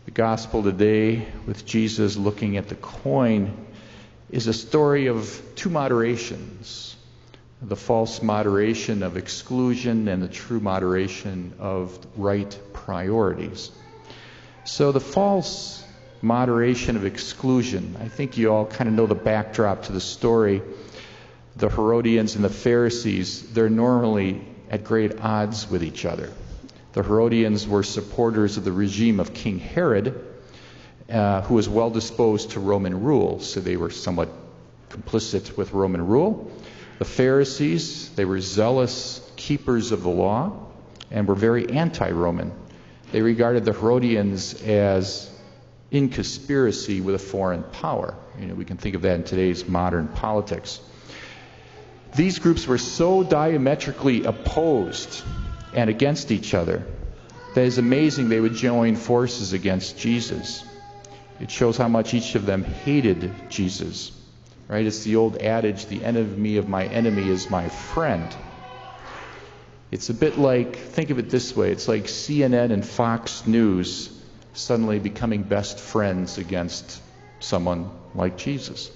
The gospel today, with Jesus looking at the coin, is a story of two moderations. The false moderation of exclusion and the true moderation of right priorities. So the false moderation of exclusion, I think you all kind of know the backdrop to the story. The Herodians and the Pharisees, they're normally at great odds with each other. The Herodians were supporters of the regime of King Herod, who was well disposed to Roman rule, so they were somewhat complicit with Roman rule. The Pharisees, they were zealous keepers of the law and were very anti-Roman. They regarded the Herodians as in conspiracy with a foreign power. We can think of that in today's modern politics. These groups were so diametrically opposed and against each other that it's amazing they would join forces against Jesus. It shows how much each of them hated Jesus. Right? It's the old adage, the enemy of my enemy is my friend. It's a bit like, think of it this way, it's like CNN and Fox News suddenly becoming best friends against someone like Jesus.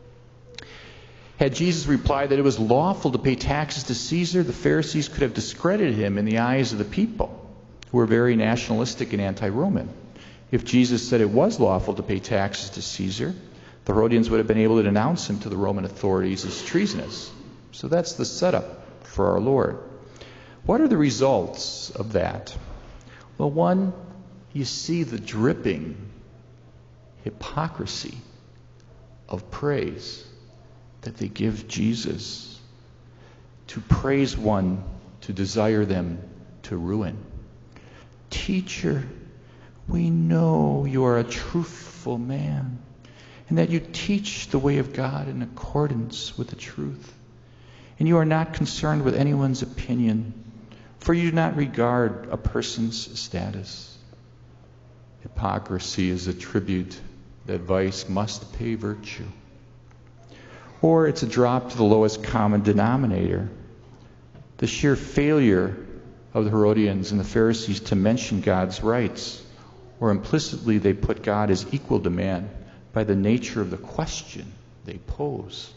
Had Jesus replied that it was lawful to pay taxes to Caesar, the Pharisees could have discredited him in the eyes of the people, who were very nationalistic and anti-Roman. If Jesus said it was lawful to pay taxes to Caesar, the Herodians would have been able to denounce him to the Roman authorities as treasonous. So that's the setup for our Lord. What are the results of that? Well, one, you see the dripping hypocrisy of praise that they give Jesus. To praise one, to desire them to ruin. Teacher, we know you are a truthful man, and that you teach the way of God in accordance with the truth. And you are not concerned with anyone's opinion, for you do not regard a person's status. Hypocrisy is a tribute that vice must pay virtue. Or it's a drop to the lowest common denominator. The sheer failure of the Herodians and the Pharisees to mention God's rights, or implicitly they put God as equal to man by the nature of the question they pose.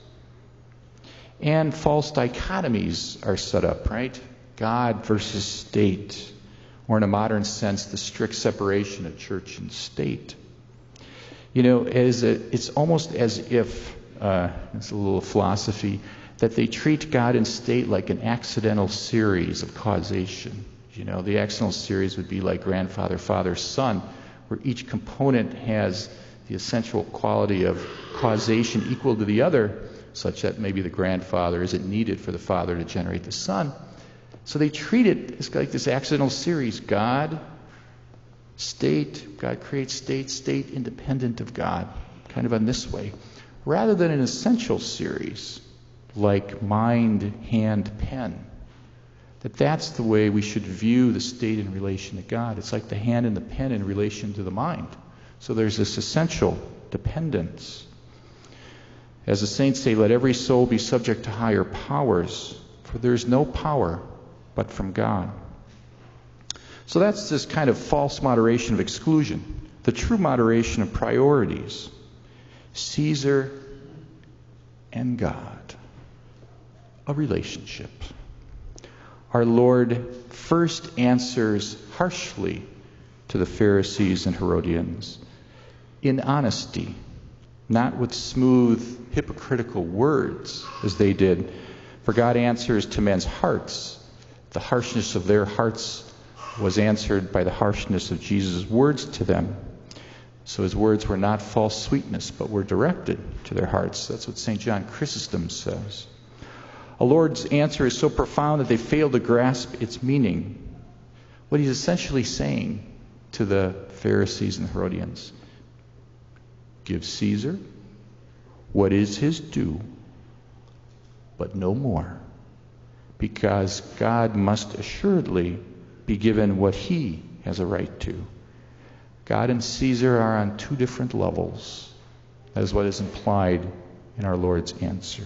And false dichotomies are set up, right? God versus state, or in a modern sense, the strict separation of church and state. It's almost as if, it's a little philosophy, that they treat God and state like an accidental series of causation. The accidental series would be like grandfather, father, son, where each component has the essential quality of causation equal to the other, such that maybe the grandfather isn't needed for the father to generate the son. So they treat it as like this accidental series. God, state, God creates state, state independent of God, kind of in this way. Rather than an essential series, like mind, hand, pen. That's the way we should view the state in relation to God. It's like the hand and the pen in relation to the mind. So there's this essential dependence. As the saints say, let every soul be subject to higher powers, for there is no power but from God. So that's this kind of false moderation of exclusion. The true moderation of priorities. Caesar and God. A relationship. Our Lord first answers harshly to the Pharisees and Herodians in honesty, not with smooth, hypocritical words as they did. For God answers to men's hearts. The harshness of their hearts was answered by the harshness of Jesus' words to them. So his words were not false sweetness, but were directed to their hearts. That's what St. John Chrysostom says. Our Lord's answer is so profound that they fail to grasp its meaning. What he's essentially saying to the Pharisees and Herodians: give Caesar what is his due, but no more, because God must assuredly be given what he has a right to. God and Caesar are on two different levels. That is what is implied in our Lord's answer.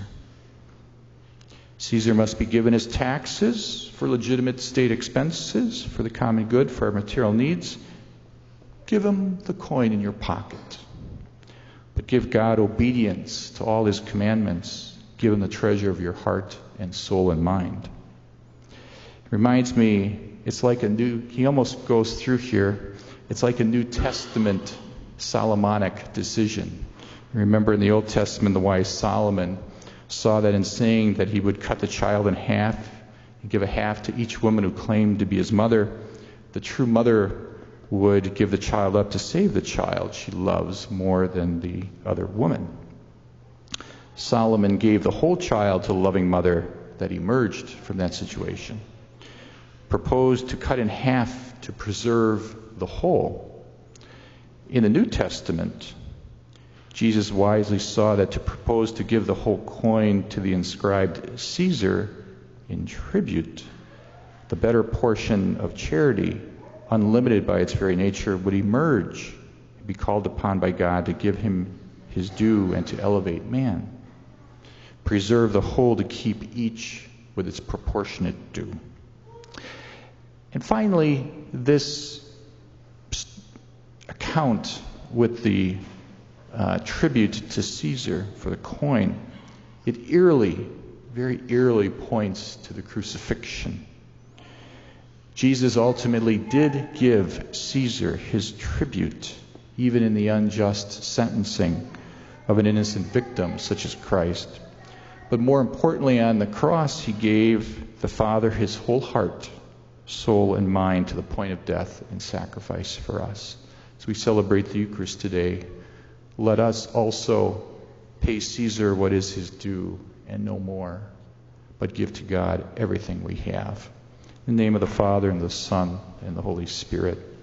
Caesar must be given his taxes for legitimate state expenses, for the common good, for our material needs. give him the coin in your pocket. But give God obedience to all his commandments. Give him the treasure of your heart and soul and mind. It reminds me, it's like he almost goes through here, it's like a New Testament Solomonic decision. Remember in the Old Testament, the wise Solomon saw that in saying that he would cut the child in half and give a half to each woman who claimed to be his mother, the true mother would give the child up to save the child she loves more than the other woman. Solomon gave the whole child to the loving mother that emerged from that situation. Proposed to cut in half to preserve the whole. In the New Testament, Jesus wisely saw that to propose to give the whole coin to the inscribed Caesar in tribute, the better portion of charity, unlimited by its very nature, would emerge and be called upon by God to give him his due and to elevate man. Preserve the whole to keep each with its proportionate due. And finally, this account with the tribute to Caesar for the coin, it very eerily points to the crucifixion. Jesus ultimately did give Caesar his tribute, even in the unjust sentencing of an innocent victim such as Christ. But more importantly, on the cross, he gave the Father his whole heart, soul, and mind to the point of death and sacrifice for us. As we celebrate the Eucharist today, let us also pay Caesar what is his due and no more, but give to God everything we have. In the name of the Father, and the Son, and the Holy Spirit.